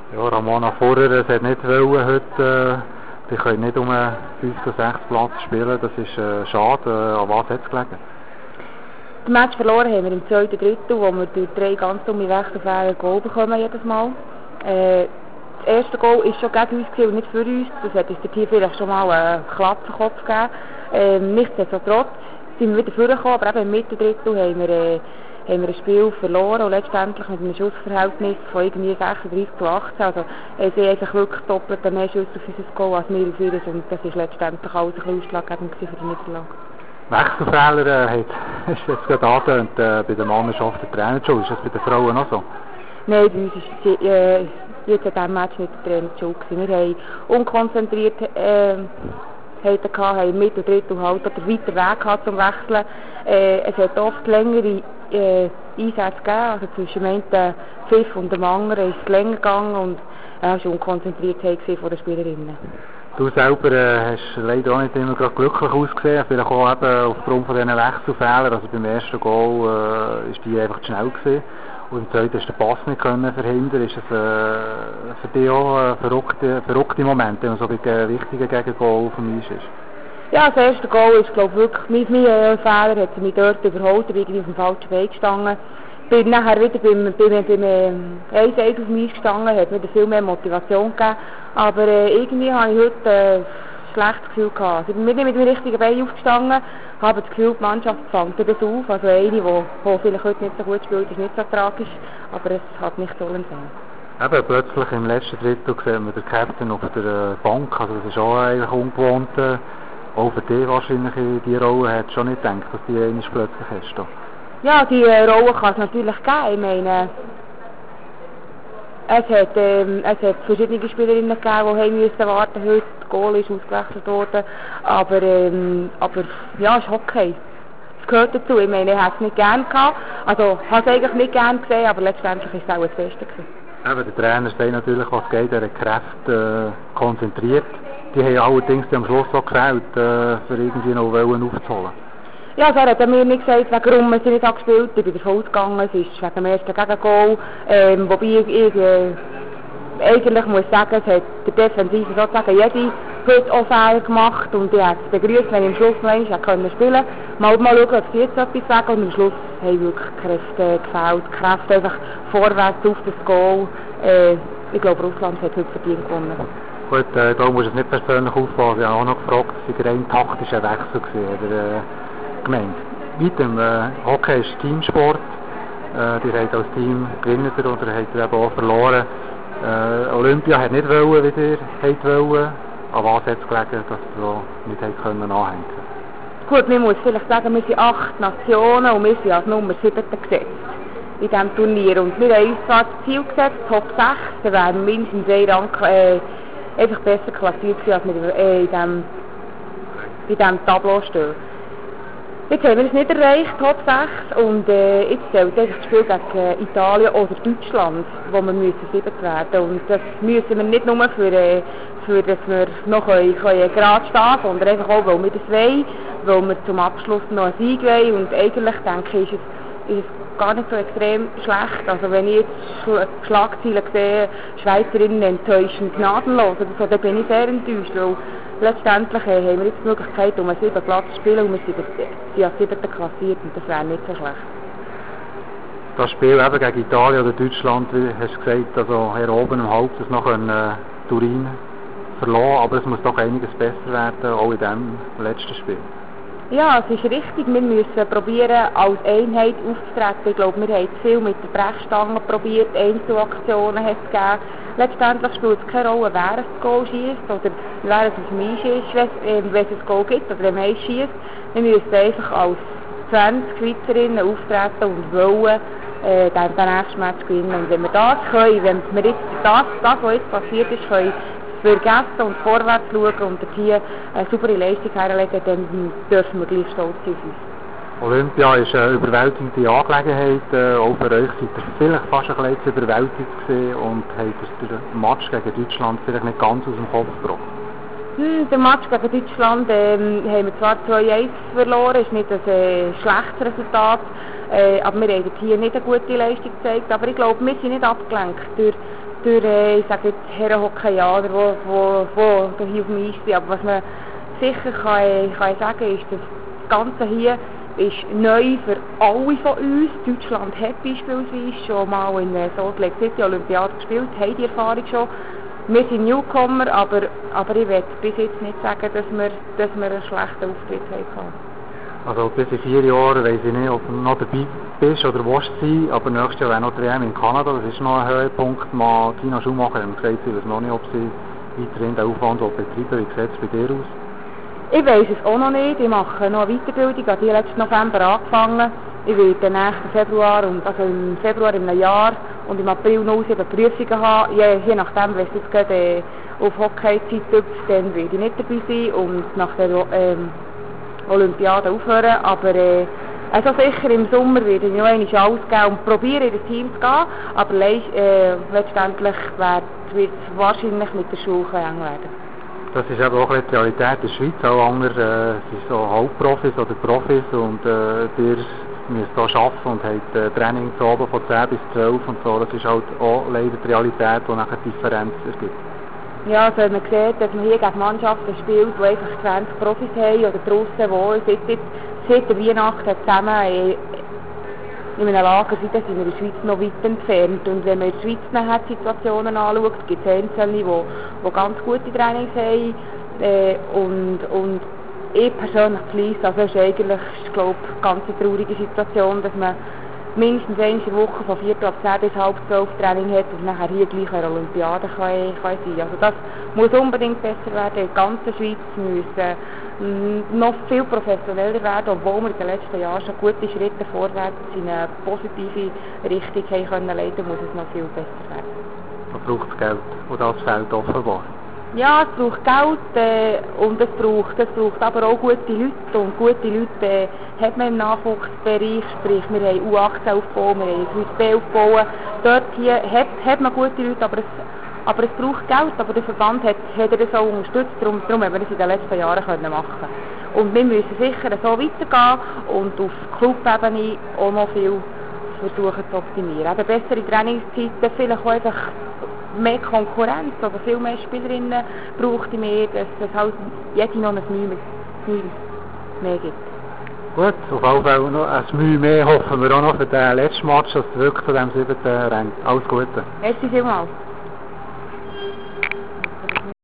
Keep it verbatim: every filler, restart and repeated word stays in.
Ja, Ramona Furrer, es hat nicht wollen heute, äh, die können nicht um einen fünften oder sechsten Platz spielen, das ist äh, schade. Äh, an was hat es gelegen? Das Match verloren haben wir im zweiten Drittel, wo wir durch drei ganz dumme Wechselfehler ein Goal bekommen jedes Mal. Äh, das erste Goal war schon gegen uns und nicht für uns, das hat uns hier vielleicht schon mal einen Klapp im Kopf gegeben. Äh, nichtsdestotrotz sind wir wieder vorgekommen, aber eben im Mittendrittel haben wir, äh, haben wir ein Spiel verloren und letztendlich mit einem Schussverhältnis von irgendwie sechsunddreißig zu achtzehn. Also äh, sie haben sich wirklich doppelt mehr Schüsse auf unser Goal als wir auf ihres und das ist letztendlich alles ein bisschen ausschlaggebend für die Niederlage. Wechselfehler äh, hat, ist jetzt gerade angetönt, äh, bei der Mannschaft der Trainer schon. Ist das bei den Frauen auch so? Nein, bei uns ist äh, jetzt an diesem Match nicht der Trainer schuld gewesen. Wir haben unkonzentriert äh, gehabt, haben im Mitteldrittel halt oder weiter Weg gehabt zum Wechseln. Äh, es hat oft längere äh, Einsätze gegeben, also zwischen dem einen Pfiff und dem anderen ist es länger gegangen und es äh, war unkonzentriert von den Spielerinnen. Du selber äh, hast leider auch nicht immer gerade glücklich ausgesehen, vielleicht auch eben aufgrund von diesen Wechselfehlern. Also beim ersten Goal äh, ist die einfach zu schnell gewesen und im zweiten ist der Pass nicht können verhindern. Ist es äh, für dich auch ein verrückter verrückte Moment, wenn man so bei einem wichtigen Gegengol auf dem Eis ist? Ja, das erste Goal ist glaube ich wirklich mein, mein äh, Fehler, hat sie mich dort überholt, ich irgendwie auf dem falschen Weg gestanden. Bin nachher wieder beim, beim, beim äh, eins eins auf dem Eis gestanden, hat mir viel mehr Motivation gegeben. Aber äh, irgendwie habe ich heute äh, ein schlechtes Gefühl gehabt. Also, ich bin nicht mit dem richtigen Bein aufgestanden, habe das Gefühl, die Mannschaft fängt das auf. Also eine, die, die vielleicht heute nicht so gut spielt, ist nicht so tragisch, aber es hat nicht sollen sein. Eben, plötzlich im letzten Drittel sehen wir den Captain auf der äh, Bank, also das ist auch eigentlich ungewohnt. Äh, auch für dich wahrscheinlich in die Rolle, hättest du schon nicht gedacht, dass die einmal plötzlich hast. Da. Ja, die äh, Rolle kann es natürlich geben. Ich meine, es hat, ähm, es hat verschiedene Spielerinnen gegeben, die haben müssen warten. Heute das Goal ist ausgewechselt worden. Aber, ähm, aber ja, es ist Hockey. Es gehört dazu. Ich meine, ich hätte es nicht gerne gehabt. Also, ich habe es eigentlich nicht gerne gesehen, aber letztendlich ist es auch das Beste gewesen. Eben, der Trainer sagt natürlich, was geht, er hat Kräfte äh, konzentriert. Die haben allerdings am Schluss auch gefällt, äh, für irgendwie noch aufzuholen. Ja, also er hat mir nicht gesagt, warum er sie nicht gespielt hat. Ich bin davon ausgegangen, es ist wegen dem ersten Gegengol. Ähm, wobei ich, ich äh, eigentlich muss sagen, es hat der Defensive sozusagen jede heute auch Fehler gemacht und ich hätte es begrüßt, wenn ich am Schluss noch einmal spielen konnte. Mal, mal schauen, ob sie jetzt etwas sagen und am Schluss haben wirklich Kräfte gefehlt. Kräfte einfach vorwärts auf das Goal. Äh, ich glaube, Russland hat heute verdient gewonnen. Gut, äh, da muss es nicht persönlich auffassen. Ich habe auch noch gefragt, es sei ein taktischer Wechsel gewesen, oder, äh, gemeint. Weiter, äh, Hockey ist Teamsport. Äh, die haben als Team gewonnen oder haben eben auch verloren. Äh, Olympia hat nicht wollen, wie ihr habt wollen. An was hat es gelegen, dass ihr so nicht habt können anhängen? Gut, man muss vielleicht sagen, wir sind acht Nationen und wir sind als Nummer sieben gesetzt in diesem Turnier. Und wir haben uns zwar das Ziel gesetzt, Top sechs, da wären mindestens ein Rang äh, einfach besser klassiert gewesen, als wir äh, in diesem in diesem Tableau stehen. Jetzt haben wir es nicht erreicht, Top sechs, und äh, jetzt zählt einfach das Spiel gegen äh, Italien oder Deutschland, wo wir müssen siebter werden. Und das müssen wir nicht nur für, äh, für dass wir noch können, können gerade stehen, sondern einfach auch, weil wir das wollen, weil wir zum Abschluss noch einen Sieg wollen. Und eigentlich denke ich, ist es, ist es gar nicht so extrem schlecht. Also wenn ich jetzt Sch Schlagzeilen sehe, Schweizerinnen enttäuschen gnadenlos, oder so, dann bin ich sehr enttäuscht, weil letztendlich äh, haben wir jetzt die Möglichkeit, um einen siebten Platz zu spielen und wir sind, sind als siebter klassiert und das wäre nicht so schlecht. Das Spiel eben gegen Italien oder Deutschland, wie hast du gesagt, also hier oben im Haupt noch ein äh, Turin verloren, aber es muss doch einiges besser werden, auch in diesem letzten Spiel. Ja, es ist richtig, wir müssen probieren, als Einheit aufzutreten. Ich glaube, wir haben zu viel mit der Brechstange probiert, Einzelaktionen hat es gegeben. Letztendlich spielt es keine Rolle, wer ein Goal schießt oder wer es auf mich schießt, wenn es ein Goal gibt oder wenn man schießt. Wir müssen einfach als zwanzig Schweizerinnen auftreten und wollen äh, den, den nächsten Match gewinnen. Und wenn wir das können, wenn wir jetzt das, das was jetzt passiert ist, können vergessen und vorwärts schauen und hier eine saubere Leistung herlegen, dann dürfen wir gleich stolz sein auf uns. Olympia ist eine überwältigende Angelegenheit, äh, auch für euch seid ihr vielleicht fast ein bisschen überwältigt gewesen und habt den Match gegen Deutschland vielleicht nicht ganz aus dem Kopf gebracht. Hm, den Match gegen Deutschland ähm, haben wir zwar zwei eins verloren, ist nicht ein äh, schlechtes Resultat, äh, aber wir haben hier nicht eine gute Leistung gezeigt, aber ich glaube, wir sind nicht abgelenkt durch durch äh, ich sage jetzt Herrenhockeyaner, wo, wo, wo hier auf dem Eis sind. Aber was man sicher kann, kann sagen ist, dass das Ganze hier ist neu für alle von uns. Deutschland hat beispielsweise schon mal in Salt Lake City Olympiade gespielt, haben die Erfahrung schon. Wir sind Newcomer, aber, aber ich will bis jetzt nicht sagen, dass wir, dass wir einen schlechten Auftritt hatten. Also bis in vier Jahren weiss ich nicht, ob du noch dabei bist oder willst sein, aber nächstes Jahr wäre noch die W M in Kanada, das ist noch ein Höhepunkt. Mal Tina Schumacher hat gesagt, sie weiß noch nicht, ob sie weiterhin den Aufwand betreiben will. Wie sieht es bei dir aus? Ich weiss es auch noch nicht, ich mache noch eine Weiterbildung, ich habe die letzten November angefangen. Ich werde nächsten Februar, und also im Februar in einem Jahr und im April null sieben Prüfungen haben. Je, je nachdem, wenn es jetzt gerade äh, auf Hockey-Zeit hüpft, dann werde ich nicht dabei sein und nach der ähm, Olympiade aufhören. Aber äh, also sicher im Sommer werde ich noch einmal alles geben und probieren, in das Team zu gehen. Aber äh, letztendlich wird es wahrscheinlich mit der Schule eng werden. Das ist eben auch die Realität in der Schweiz. Auch andere äh, sind so Halbprofis oder Profis und äh, ihr müsst hier arbeiten und habt äh, Training zu oben von zehn bis zwölf und so. Das ist halt auch leider die Realität, die nachher Differenz ergibt. Ja, also man sieht, dass man hier gegen Mannschaften spielt, die einfach zwanzig Profis haben oder draussen, die seit, seit der Weihnachten zusammen äh, in einem Lager sind, sind wir in der Schweiz noch weit entfernt. Und wenn man in der Schweiz nachher die Situationen anschaut, gibt es Einzelne, die, die ganz gute Trainings haben. Äh, und, und ich persönlich fliesse, also es ist eigentlich, ich glaube, eine ganz traurige Situation, dass man mindestens eine Woche von vier ab zehn bis halb zwölf Training hat und nachher hier gleich eine Olympiade kann, kann sein. Also das muss unbedingt besser werden. In der ganzen Schweiz müssen noch viel professioneller werden, obwohl wir in den letzten Jahren schon gute Schritte vorwärts in eine positive Richtung haben können leiten, muss es noch viel besser werden. Da braucht es Geld und das fehlt offenbar. Ja, es braucht Geld äh, und es braucht, es braucht aber auch gute Leute und gute Leute äh, hat man im Nachwuchsbereich, sprich wir haben U achtzehn aufgebaut, wir haben U B aufgebaut, dort hier hat, hat man gute Leute, aber es, aber es braucht Geld, aber der Verband hat, hat das auch unterstützt, darum, darum haben wir das in den letzten Jahren können machen. Und wir müssen sicher so weitergehen und auf Clubebene auch noch viel versuchen zu optimieren. Eben bessere Trainingszeiten, vielleicht auch einfach mehr Konkurrenz oder viel mehr Spielerinnen braucht ich mehr, dass es halt jede noch ein Mühe mehr gibt. Gut, auf jeden Fall noch ein Mühe mehr hoffen wir auch noch für den letzten Match, dass es wirklich zu dem siebten rennt. Alles Gute. Merci vielmals.